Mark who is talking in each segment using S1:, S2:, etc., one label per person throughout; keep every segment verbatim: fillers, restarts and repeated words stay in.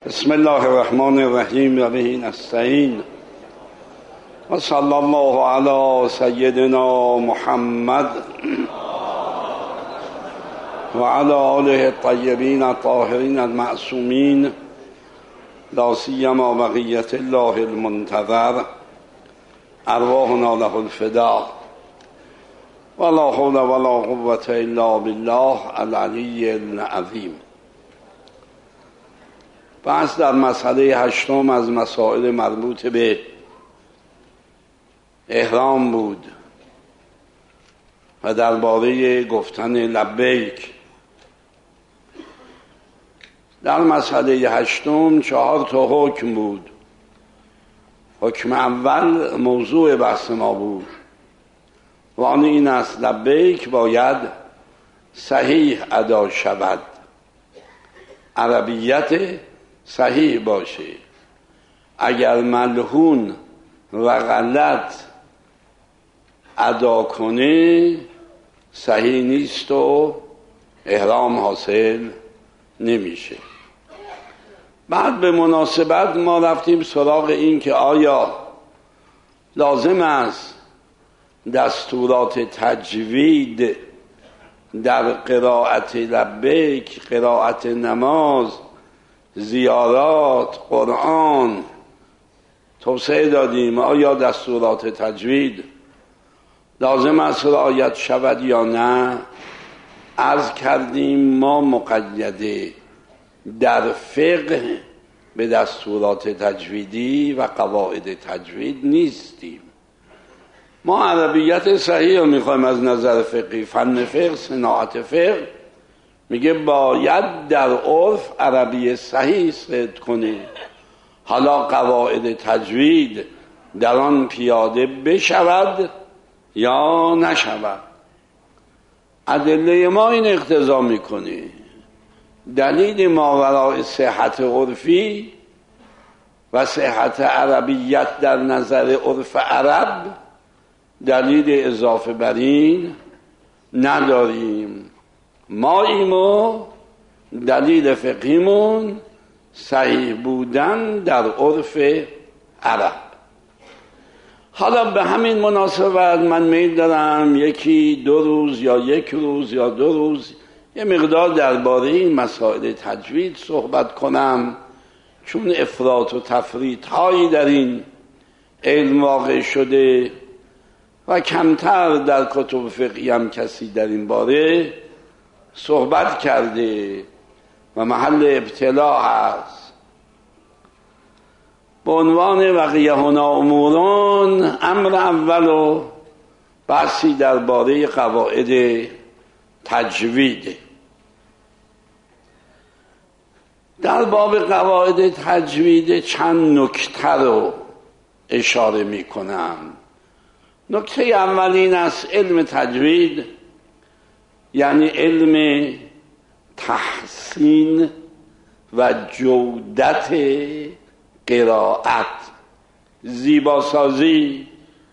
S1: بسم الله الرحمن الرحیم و به نستعین و صلی الله علی سیدنا محمد و علی آله الطیبین الطاهرین المعصومین لا سیما بقیة الله المنتظر ارواحنا له الفداء ولا حول ولا قوة الا بالله العلی العظیم. بحث در مسئله هشتم از مسائل مربوط به احرام بود و درباره گفتن لبیک. در مسئله هشتم چهار تا حکم بود. حکم اول موضوع بحث ما بود و آن این است: لبیک باید صحیح ادا شود، عربیت صحیح باشه. اگر ملحون و غلط ادا کنه صحیح نیست و احرام حاصل نمیشه. بعد به مناسبت ما رفتیم سراغ این که آیا لازم است دستورات تجوید در قرائت لبیک، قرائت نماز، زیارات، قرآن توسعه دادیم. آیا دستورات تجوید لازم است رعایت شود یا نه؟ عرض کردیم ما مقیده در فقه به دستورات تجویدی و قواعد تجوید نیستیم. ما عربیت صحیح رو میخوایم از نظر فقهی. فن فقه، صناعت فقه میگه باید در عرف عربی صحیح صدق کنه. حالا قواعد تجوید در آن پیاده بشود یا نشود. ادله ما این اقتضا میکنه. دلیل ماوراء صحت عرفی و صحت عربیت در نظر عرف عرب دلیل اضافه بر این نداریم. ما ایمو دلیل فقهیمون صحیح بودن در عرف عرب. حالا به همین مناسبت من میل دارم یکی دو روز یا یک روز یا دو روز یه مقدار درباره این مسائل تجوید صحبت کنم، چون افراط و تفریط هایی در این علم واقع شده و کمتر در کتب فقهی هم کسی در این باره صحبت کرده و محل ابتلاع هست. به عنوان بقیه هنا اموران، امر اول و بحثی درباره قواعد تجوید. در باب قواعد تجوید چند نکته رو اشاره می کنم. نکته اول این است: علم تجوید یعنی علم تحسین و جودت قرائت، زیباسازی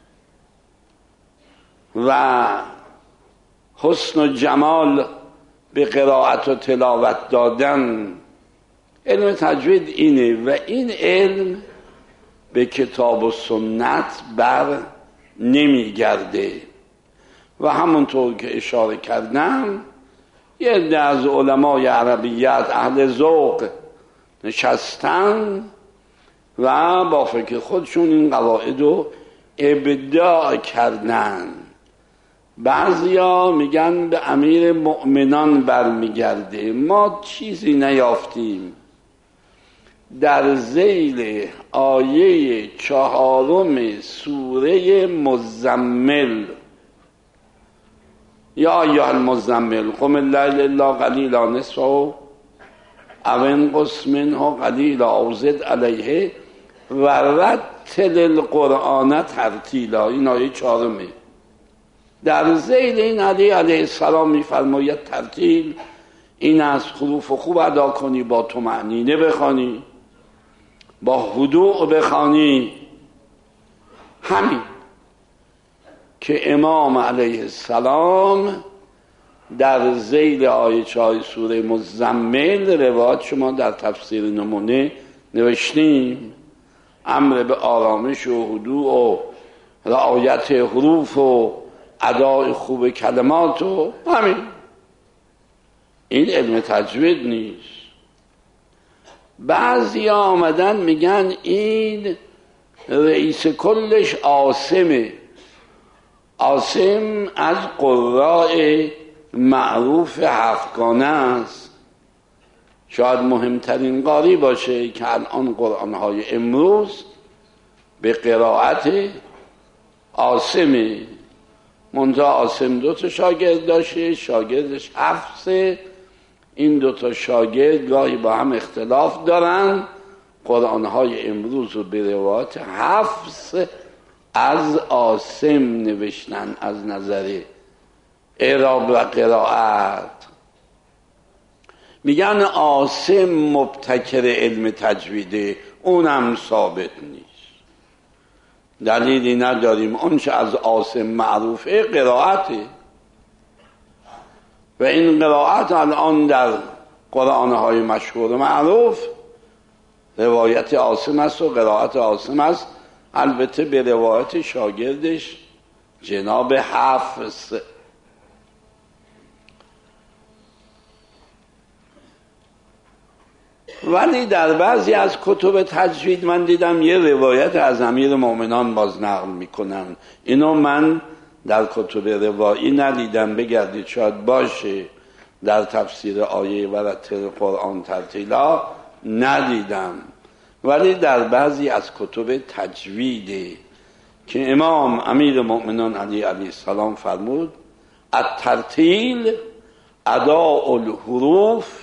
S1: و حسن و جمال به قرائت و تلاوت دادن. علم تجوید اینه و این علم به کتاب و سنت بر نمیگرده و همونطور که اشاره کردم یه عده از علمای عربیت اهل ذوق نشستن و با فکر خودشون این قواعد رو ابداع کردن. بعضیا میگن به امیر مؤمنان برمیگرده. ما چیزی نیافتیم در ذیل آیه چهارم سوره مزمل: یا ایها المزمل قم اللیل الا قلیلا نصفه او انقص منه قلیلا او زد علیه و رتل القرآن ترتیلا. این آیه چهارمه. در ذیل این علی علیه السلام میفرماید ترتیل این از حروف خوب ادا کنی، با طمأنینه بخوانی، با هدوء بخوانی. همین که امام علیه السلام در ذیل آیه چهار سوره مزمل روایت شما در تفسیر نمونه نوشتیم امر به آرامش و هدوء و رعایت حروف و ادای خوب کلمات و همین. این علم تجوید نیست. بعضی آمدن میگن این رئیس کلش عاصمه. عاصم از قراء معروف هفتگانه است، شاید مهمترین قاری باشه که الان قرآنهای امروز به قرائت عاصمه. منتها عاصم دو تا شاگرد داشته، شاگردش حفصه. این دو تا شاگرد گاهی با هم اختلاف دارن. قرآنهای امروز رو به روایت حفص از عاصم نوشتن از نظر اعراب و قرائت. میگن عاصم مبتکر علم تجویده، اونم ثابت نیست، دلیلی نداریم. اونچه از عاصم معروفه قرائته و این قرائت الان در قرآنهای مشهور معروف روایت عاصم است و قرائت عاصم است، البته به روایت شاگردش جناب حفص. ولی در بعضی از کتب تجوید من دیدم یه روایت از امیر مومنان باز نقل میکنن. اینو من در کتب روایی ندیدم، بگردید شاید باشه. در تفسیر آیه ورتل قرآن ترتیلا ندیدم، ولی در بعضی از کتب تجویده که امام امیر مومنان علی علیه السلام فرمود الترتیل اداء الحروف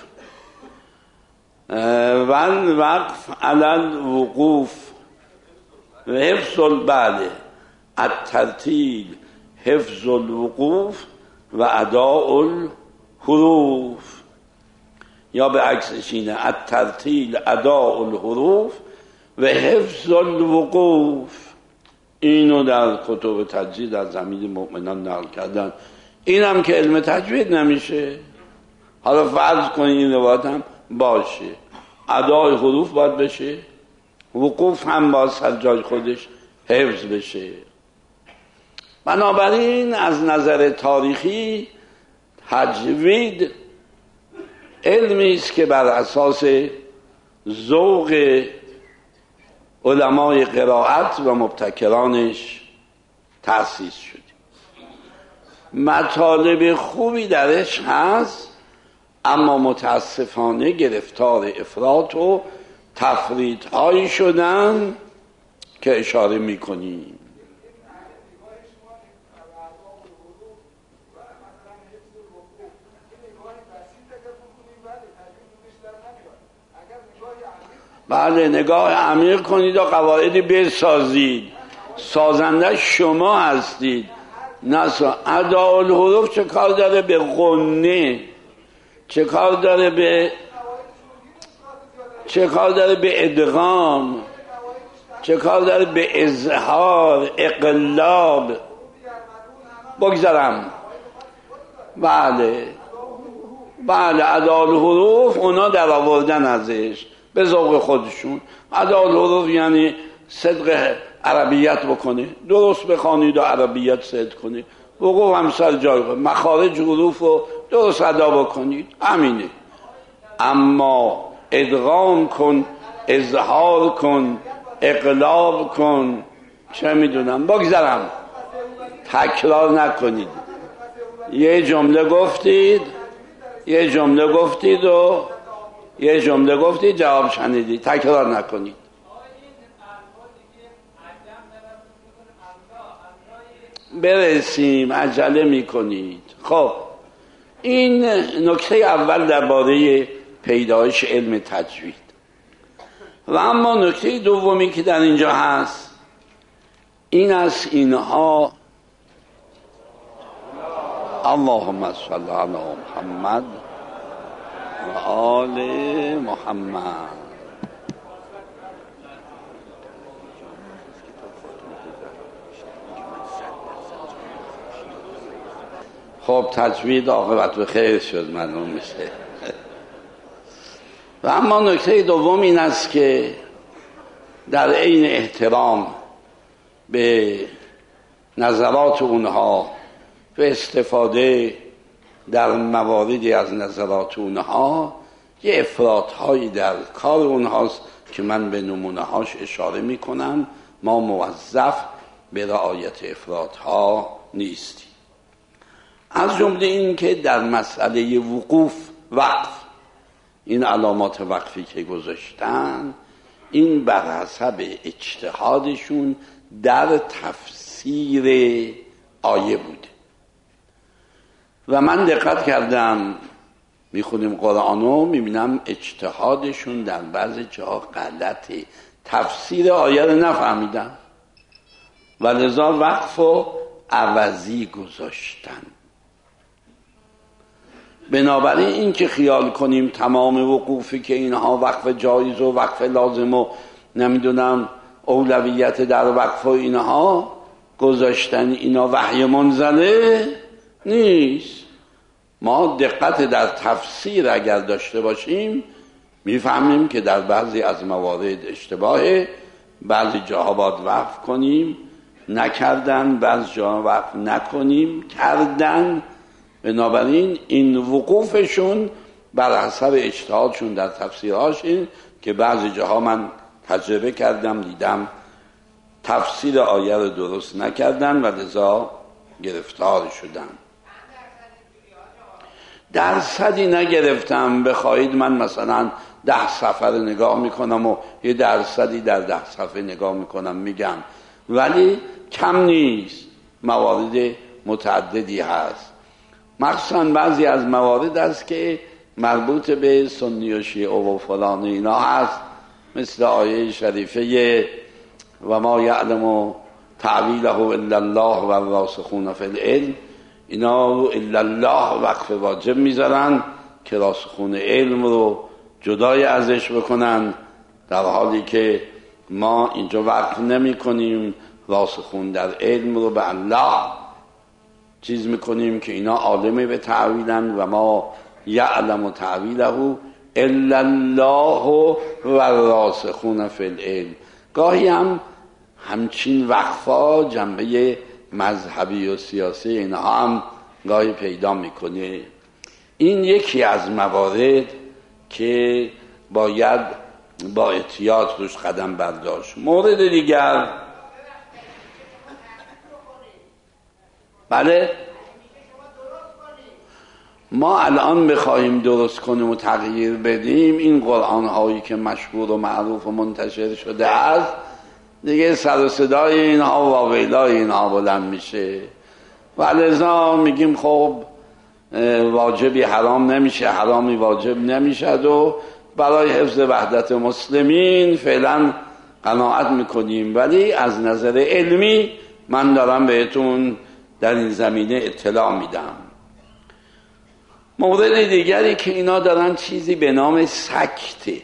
S1: و الوقف علی الوقوف و حفظ البعد. الترتیل حفظ الوقوف و اداء الحروف، یا به عکسش اینه الترتیل اداء الحروف و حفظ الوقوف. اینو در کتب تجوید از امیر مومنان نقل کردن. اینم که علم تجوید نمیشه. حالا فرض کنید این روایت هم باشه، ادای حروف باید بشه، وقوف هم باید سر جای خودش حفظ بشه. بنابراین از نظر تاریخی تجوید علمی است که بر اساس ذوق علمای قرائت و مبتکرانش تأسیس شده. مطالب خوبی درش هست، اما متاسفانه گرفتار افراط و تفریط هایی شدن که اشاره میکنیم. بله، نگاه عمیق کنید و قواعدی بسازید. سازنده شما هستید. نسا اداء الحروف چه کار داره به غنه؟ چه کار داره به چه کار داره به ادغام؟ چه کار داره به اظهار، اقلاب؟ بگذارم. بله بله اداء الحروف اونا در آوردن ازش به ذوق خودشون. اداء الحروف یعنی صدق عربیت بکنه، درست بخوانید و عربیت صدق کنید. وقوف هم سر جای خود، مخارج حروف رو درست ادا بکنید، همینه. اما ادغام کن، اظهار کن، اقلاب کن، چه میدونم، بگذارم، تکرار نکنید. یه جمله گفتید یه جمله گفتید و یه جمله گفتید جواب شنیدید، تکرار نکنید. برسیم، عجله میکنید. خب این نکته اول درباره پیدایش علم تجوید. و اما نکته دومی که در اینجا هست این است، اینها اللهم صل علی محمد و آل محمد. خب تجوید عاقبت به خیر شد، معلوم میشه. و اما نکته دوم این است که در عین احترام به نظرات اونها و استفاده در مواردی از نظرات اونها یه افراط‌هایی در کار اونهاست که من به نمونه‌هاش اشاره میکنم. ما موظف به رعایت افراط‌ها نیستیم. از جمله این که در مسئله وقوف وقف، این علامات وقفی که گذاشتن، این بر حسب اجتهادشون در تفسیر آیه بوده و من دقت کردم میخونیم قرآنو میبینم اجتهادشون در بعض جاها غلطه، تفسیر آیه رو نفهمیدن و لذا وقف و عوضی گذاشتن. بنابراین این که خیال کنیم تمام وقوفی که اینها وقف جایز و وقف لازم و نمیدونم اولویت در وقف و اینها گذاشتن اینا وحی منزله نیست. ما دقت در تفسیر اگر داشته باشیم میفهمیم که در بعضی از موارد اشتباهه، بعضی جاها باید وقف کنیم نکردن، بعضی جاها وقف نکنیم کردن. بنابراین این وقوفشون بر حسب اجتهادشون در تفسیرهاش این که بعضی جاها من تجربه کردم دیدم تفسیر آیه رو درست نکردن و لذا گرفتار شدن. درصدی نگرفتم، بخواهید من مثلا ده صفحه رو نگاه میکنم و یه درصدی در ده صفحه نگاه میکنم میگم، ولی کم نیست، موارد متعددی هست. مخصوصا بعضی از موارد است که مربوط به سنی و شیعه و فلان اینا هست، مثل آیه شریفه و ما یعلم تعویله الا الله و الراسخون فی العلم. اینا رو الا الله وقف واجب میذارن که راسخون علم رو جدای ازش بکنن، در حالی که ما اینجا وقف نمی کنیم، راسخون در علم رو به الله چیز میکنیم که اینا عالمه به تعویلن و ما یعلم تعویله الا الله و الراسخون فی العلم. گاهی هم همچین وقفا جنبه مذهبی و سیاسی اینها هم گاهی پیدا میکنه. این یکی از موارد که باید با احتیاط روش قدم برداشت. مورد دیگر، بله ما الان بخواهیم درست کنیم و تغییر بدیم، این قرآن هایی که مشهور و معروف و منتشر شده است دیگه سر و صدای اینها و واویلای اینها بلند میشه و لذا میگیم خب واجبی حرام نمیشه، حرامی واجب نمیشه و برای حفظ وحدت مسلمین فعلا قناعت میکنیم. ولی از نظر علمی من دارم بهتون در این زمینه اطلاع میدم. مورد دیگری که اینا دارن چیزی به نام سکته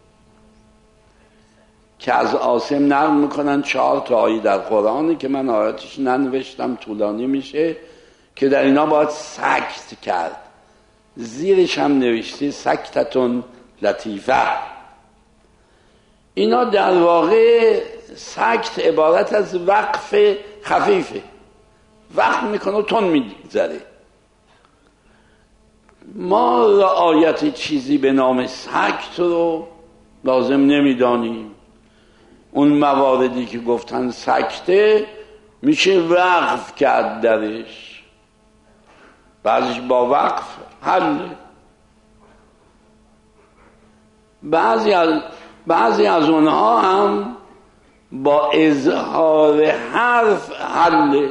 S1: که از عاصم نقل میکنن، چهار تا آیه در قرآنی که من آیاتش ننوشتم طولانی میشه که در اینا باید سکت کرد، زیرش هم نوشته سکتتون لطیفه. اینا در واقع سکت عبارت از وقف خفیفه، وقف میکنه و تون میگذره. ما رعایت چیزی به نام سکت رو لازم نمیدانیم. اون مواردی که گفتن سکته میشه وقف کرد درش، بعضیش با وقف حل، بعضی از بعضی از اونها هم با اظهار حرف حل،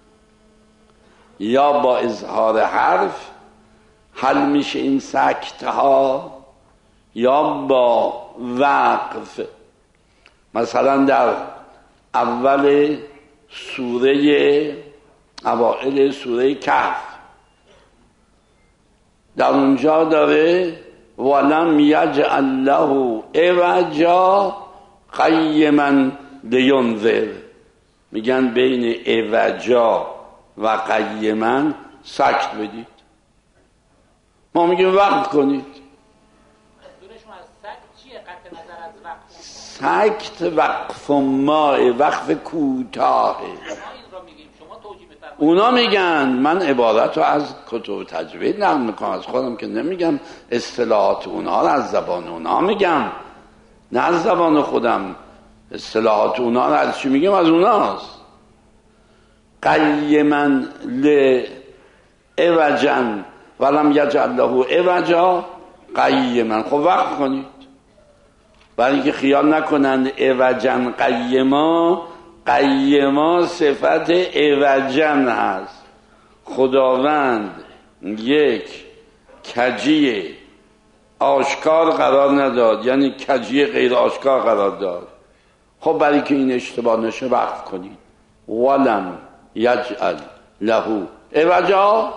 S1: یا با اظهار حرف حل میشه این سکتها، یا با وقف. مثلا در اول سوره اوائل سوره کهف در اونجا داره ولم یجعل له عوجا قیما لینذر، میگن بین عوجا و قیما سکت بدید، ما میگیم وقف کنید. سکت وقف ماء، وقف کوتاه. اونا میگن، من عبارت رو از کتب تجوید نقل میکنم، از خودم که نمیگم، اصطلاحات اونا رو از زبان اونا میگم، نه از زبان خودم. اصطلاحات اونا رو از چی میگم؟ از اوناست. قیما لعوجا ولم یجعل له عوجا قیما. خب وقف کنید، برای اینکه خیال نکنند عوجا قیما، قیما صفت عوجن هست. خداوند یک کجی آشکار قرار نداد، یعنی کجی غیر آشکار قرار داد. خب برای که این اشتباه نشه وقف کنید. ولم یجعل له عوجا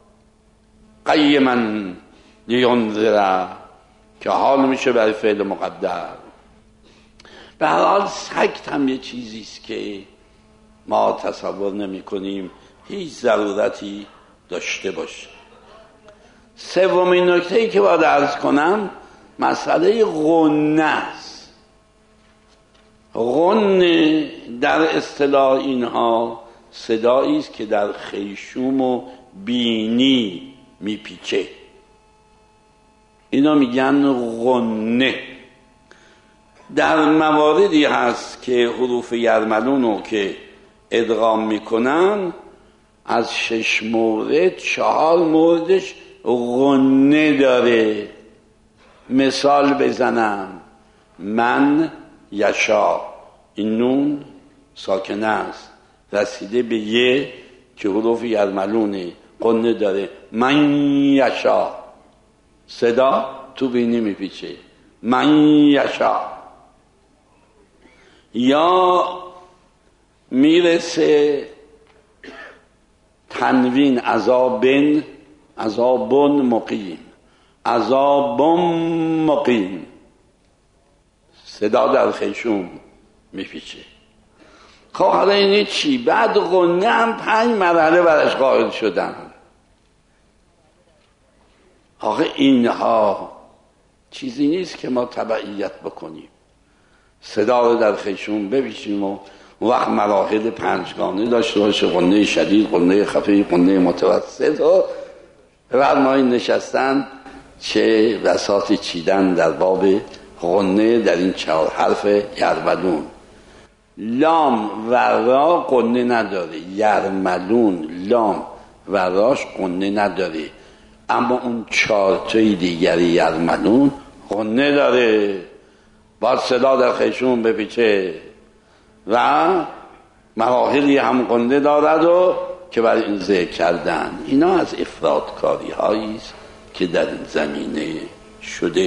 S1: قیما لینذر، که حال میشه برای فعل مقدر. به هر حال سکت هم یه چیزیست که ما تصور نمی کنیم هیچ ضرورتی داشته باشه. سومین نکته‌ای که باید عرض کنم مسئله غنه است. غنه در اصطلاح اینها صدایی است که در خیشوم و بینی میپیچه، اینا میگن غنه. در مواردی هست که حروف یرملون رو که ادغام میکنن، از شش مورد چهار موردش غنه داره. مثال بزنم، من یشا، این نون ساکنه است، رسیده به یه که حروف یرملونه، غنه داره. من یشا، صدا تو بینی میپیچه، من یشا. یا میرسه تنوین عذابن، عذابن مقیم، عذابن مقیم، صدا در خیشوم میپیچه. خب حالا اینه چی؟ بعد غنه هم پنج مرحله برش قائل شدن. آخه اینها چیزی نیست که ما تبعیت بکنیم، صدا رو در خیشوم بپیچیم و وقت مراحل پنجگانه داشته باشه، غنه شدید، غنه خفیف، غنه متوسط. و بعد ما این نشستن چه بساطی چیدن در باب غنه در این چهار حرف یرملون. لام و را غنه نداره، یرملون لام و راش غنه نداره، اما اون چهار تای دیگری یرملون غنه داره. باید صدا در خیشون بپیچه و مراحلی هم غنه دارد و که برای این ذکر کردن. اینا از افرادکاری هایی است که در این زمینه شده.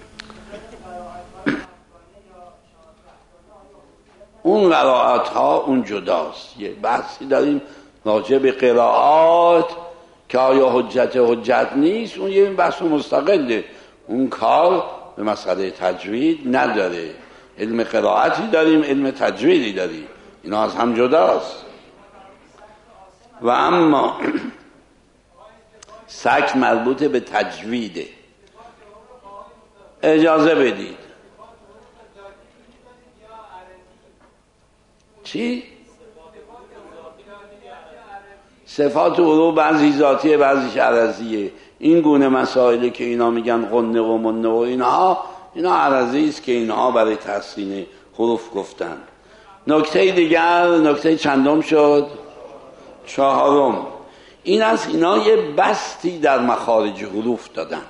S1: اون قرائت ها اون جداست. یه بحثی داریم راجع به قرائات که آیا حجت حجت نیست، اون یه بحث مستقله، اون کار به مسئله تجوید نداره. علم قرائتی داریم، علم تجویدی داریم، اینا از هم جداست. و اما سکت مربوط به تجویده. اجازه بدید. چی؟ صفات او بعضی ذاتیه بعضیش عرضیه. این گونه مسائلی که اینا میگن غنه و منه و اینها، اینا عرضی است که اینها برای تحسین حروف گفتن. نکته دیگر، نکته چندم شد؟ چهارم. این است اینا یه بستی در مخارج حروف دادن.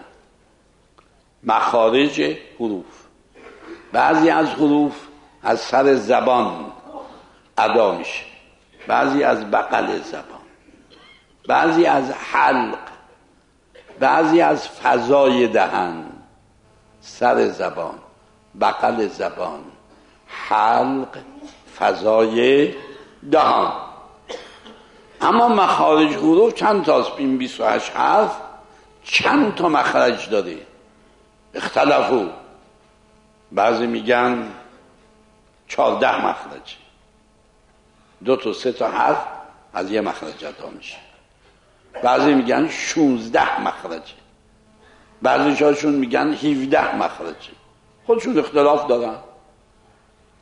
S1: مخارج حروف، بعضی از حروف از سر زبان ادا میشه، بعضی از بغل زبان، بعضی از حلق، بعضی از فضای دهن، سر زبان، بغل زبان، حلق، فضای دهان. اما مخارج حروف چند تاست؟ این بیست و هشت حرف چند تا مخرج داره؟ اختلافو، بعضی میگن چهارده مخرج، دو تا سه تا حرف از یه مخرج ادا میشه. بعضی میگن شونزده مخرجه، بعضی هاشون میگن هفده مخرجه. خودشون اختلاف دارن.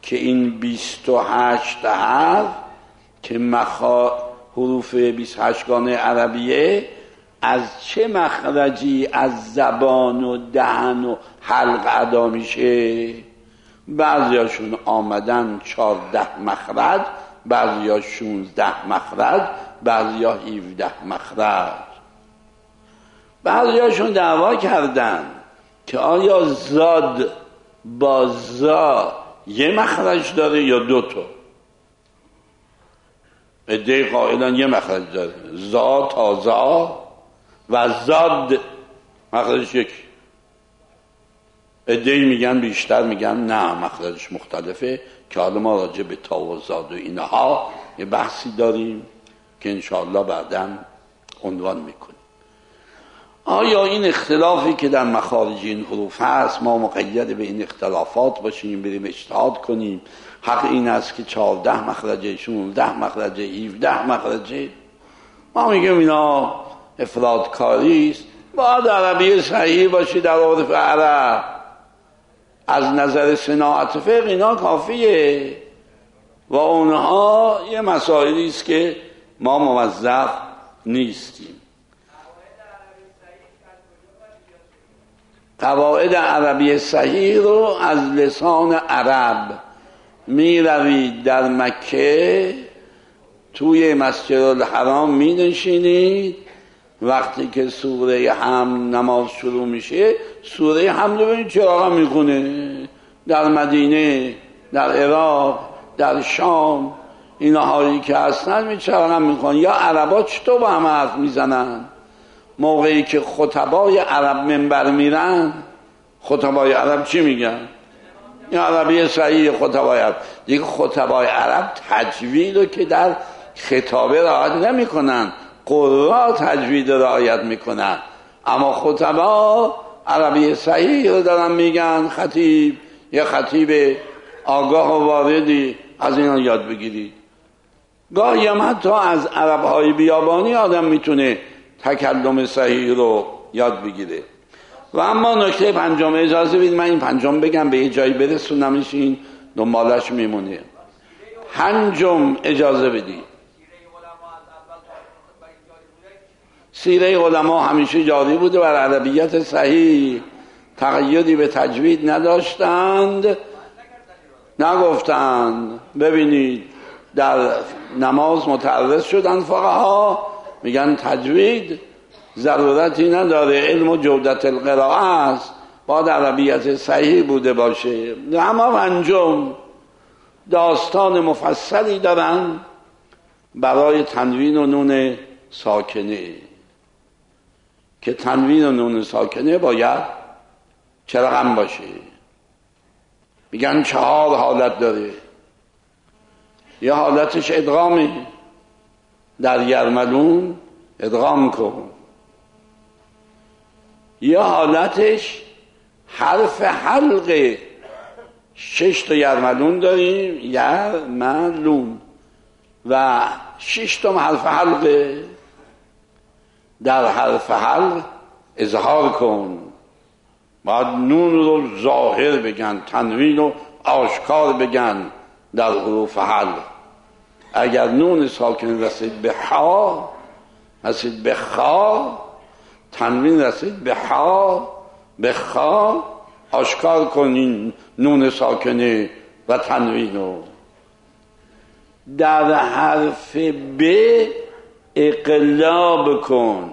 S1: که این بیست و هشت حرف که مخا حروف بیست و هشت گانه عربیه از چه مخرجی از زبان و دهن و حلق ادا میشه؟ بعضیاشون آمدن چارده مخرج، بعضیا شونزده مخرج، بعضیا هفده مخرج. بعضیاشون دعوا کردن که آیا زاد با زا یه مخرج داره یا دو تا؟ عده‌ای قائلن یه مخرج داره، زا تا زا، و زاد مخرجش یکی. عده‌ای میگن بیشتر، میگن نه مخرجش مختلفه، که حالا ما راجع به تا و زاد و اینها یه بحثی داریم که انشاءالله بعداً عنوان میکنیم. آیا این اختلافی که در مخارج این حروف هست ما مقید به این اختلافات باشیم، بریم اجتهاد کنیم حق این است که چهارده مخرجه، شانزده مخرجه، هفده مخرجه؟ ما میگیم اینا افرادکاری است. باید عربی صحیح باشی در عرف عرب. از نظر صناعت فقه اینا کافیه و اونها یه مسائلی است که ما موظف نیستیم. قواعد عربی صحیح رو از لسان عرب می روید در مکه توی مسجد الحرام می نشینید، وقتی که سوره حمد نماز شروع میشه سوره حمد رو ببینید چراغ میخونه. در مدینه، در عراق، در شام، اینا هایی که هستن می چراغ میخونن. یا عربا چطور با هم حرف میزنن؟ موقعی که خطبای عرب منبر میرن، خطبای عرب چی میگن؟ این عربی صحیح خطبای عرب. دیگه خطبای عرب تجوید رو که در خطابه رعایت نمی کنن، قرآن تجوید رعایت میکنن، اما خطبا عربی صحیح رو دارن میگن. خطیب یا خطیب آگاه و واردی از اینا یاد بگیرید. گاهی هم حتی از عربهای بیابانی آدم میتونه تکلم صحیح رو یاد بگیره. و اما نکته پنجم، اجازه بدید من این پنجم بگم به یه جایی برسونمش، این دنبالش میمونه. پنجم اجازه بدید، سیره علما همیشه جاری بوده بر عربیت صحیح، تقییدی به تجوید نداشتند، نگفتند. ببینید در نماز متعرض شدن فقها، میگن تجوید ضرورتی نداره، علم و جودت القراءه است، باید عربیت صحیح بوده باشه. اما پنجم داستان مفصلی دارن برای تنوین و نون ساکنه، که تنوین و نون ساکنه باید چه رقم باشه. میگن چهار حالت داره. یه حالتش ادغامه، در یرملون ادغام کن. یه حالتش حرف حلقه، شش تا یرملون داریم، یرملون، و شش تا حرف حلقه. در حرف حلق اظهار کن، باید نون رو ظاهر بگن، تنوین رو آشکار بگن در حروف حلق. اگر نون ساکن رسید به حا، رسید به خا، تنوین رسید به حا، به خا، آشکار کنین نون ساکنه و تنوین رو. در حرف ب اقلاب کن،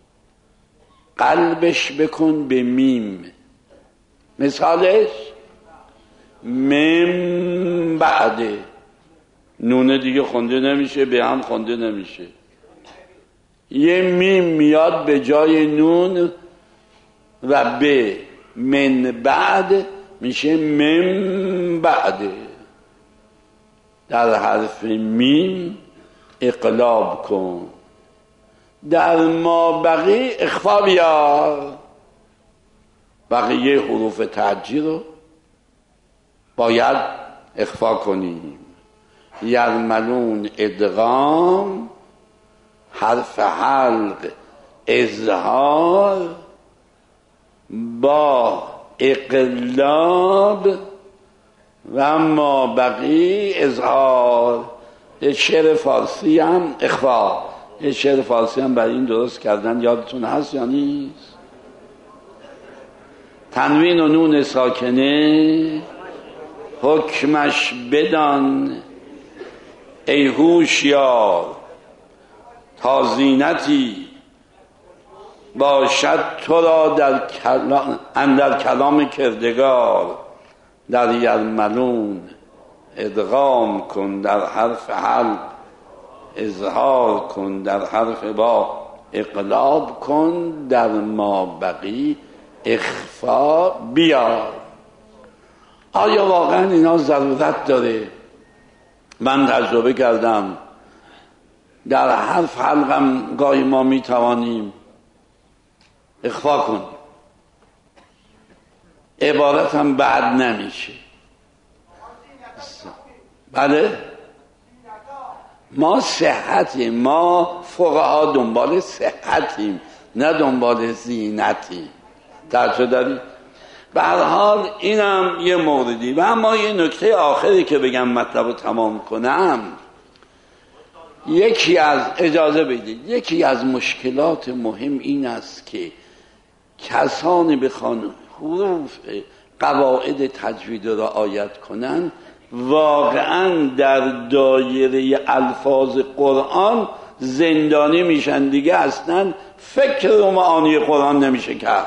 S1: قلبش بکن به میم. مثالش مم بعده، نون دیگه خونده نمیشه، به هم خونده نمیشه، یه میم میاد به جای نون و به من بعد میشه مم بعده. در حرف میم اقلاب کن، در ما بقی اخفا بیار. بقیه حروف تعجی رو باید اخفا کنیم. یرملون ادغام، حرف حلق اظهار، با اقلاب و اما بقی اظهار. شعر فارسی هم اخفا. شعر فارسی هم برای این درست کردن، یادتون هست یا نیست؟ تنوین و نون ساکنه حکمش بدان ای هوشیار، تا زینتی باشد تو را در کلام اندر کلام کردگار. در یرملون ادغام کن در حرف حل، اظهار کن در حرف با، اقلاب کن در ما بقی اخفا بیار. آیا واقعا اینا ضرورت داره؟ من تجربه کردم در حرف حلقم گاهی ما میتوانیم اخفا کنیم، عبارت هم بعد نمیشه. بله ما صحتیم، ما فقها دنبال صحتیم نه دنبال زینتیم. درچه داری؟ به هر حال اینم یه موردی. و اما یه نکته آخری که بگم مطلب رو تمام کنم، یکی از اجازه بدید یکی از مشکلات مهم این است که کسانی بخوان حروف قواعد تجوید را رعایت کنند واقعا در دایره الفاظ قرآن زندانی میشن، دیگه اصلا فکر و معانی قرآن نمیشه کرد.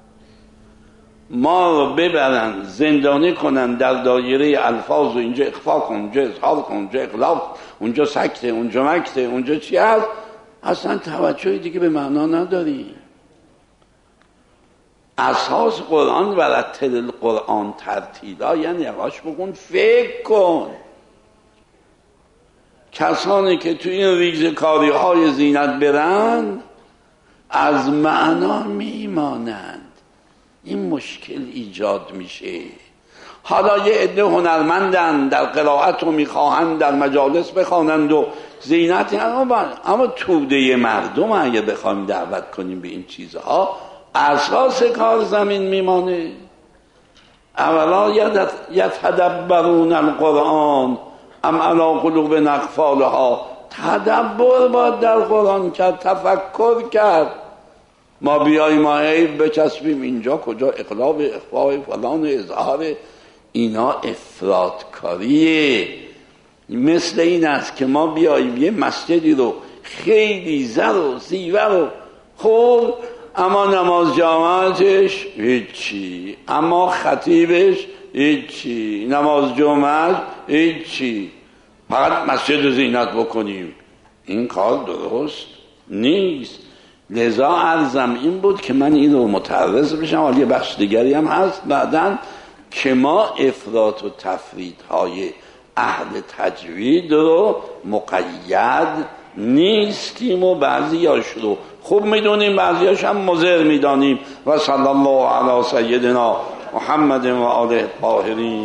S1: ما رو ببرن زندانی کنن در دایره الفاظ و اینجا اخفا کن، اونجا اظهار کن، اونجا اقلاب، اونجا سکته، اونجا مکته، اونجا چی هست، اصلا توجهی دیگه به معنا نداری. اساس قرآن ورتل القرآن ترتیلا، یعنی یواش بکن، فکر کن. کسانی که تو این ریزکاری های زینت برن از معنا میمانند، این مشکل ایجاد میشه. حالا یه عده هنرمندن در قرائت رو میخواهند در مجالس بخوانند و زینت، اما اما توده مردم اگه بخوایم دعوت کنیم به این چیزها، اساس کار زمین میمانه. اولا یتدبرون القرآن ام علی قلوب اقفالها. تدبر باید در قرآن کرد، تفکر کرد. ما بیاییم ما عیب بچسبیم اینجا کجا اقلاب اخفای فلان اظهار، اینا افراط کاریه. مثل این است که ما بیاییم یه مسجدی رو خیلی زر و زیور و خوب، اما نماز جماعتش هیچی، اما خطیبش هیچی، نماز جمعه هیچی، فقط مسجد زینت بکنیم. این کار درست نیست. لذا عرضم این بود که من این رو متعرض بشم. حالا یه بخش دیگری هم هست بعدن که ما افراط و تفرید های اهل تجوید رو مقید نیستیم و بعضی هاش رو خوب میدونیم، بعضی هاش هم مضر میدانیم. و صلی الله علی سیدنا محمد و آله الطاهرین.